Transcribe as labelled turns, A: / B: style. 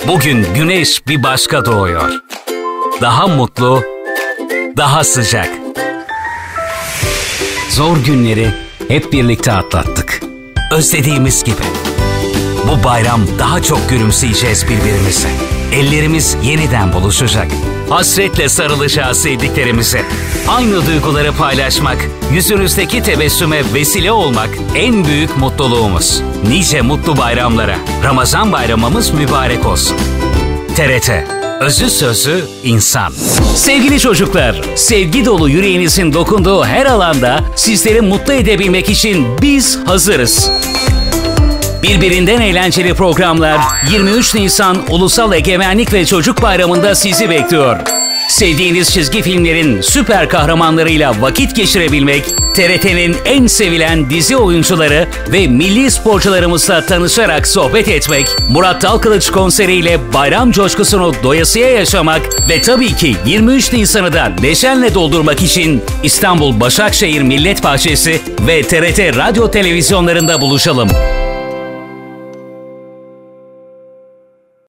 A: Bugün güneş bir başka doğuyor. Daha mutlu, daha sıcak. Zor günleri hep birlikte atlattık. Özlediğimiz gibi. Bu bayram daha çok gülümseyeceğiz birbirimize. Ellerimiz yeniden buluşacak. Hasretle sarılacağız sevdiklerimize. Aynı duyguları paylaşmak, yüzünüzdeki tebessüme vesile olmak en büyük mutluluğumuz. Nice mutlu bayramlara. Ramazan bayramımız mübarek olsun. TRT. Özü sözü insan. Sevgili çocuklar, sevgi dolu yüreğinizin dokunduğu her alanda sizleri mutlu edebilmek için biz hazırız. Birbirinden eğlenceli programlar 23 Nisan Ulusal Egemenlik ve Çocuk Bayramı'nda sizi bekliyor. Sevdiğiniz çizgi filmlerin süper kahramanlarıyla vakit geçirebilmek, TRT'nin en sevilen dizi oyuncuları ve milli sporcularımızla tanışarak sohbet etmek, Murat Dalkılıç konseriyle bayram coşkusunu doyasıya yaşamak ve tabii ki 23 Nisan'ı da neşenle doldurmak için İstanbul Başakşehir Millet Bahçesi ve TRT Radyo Televizyonlarında buluşalım.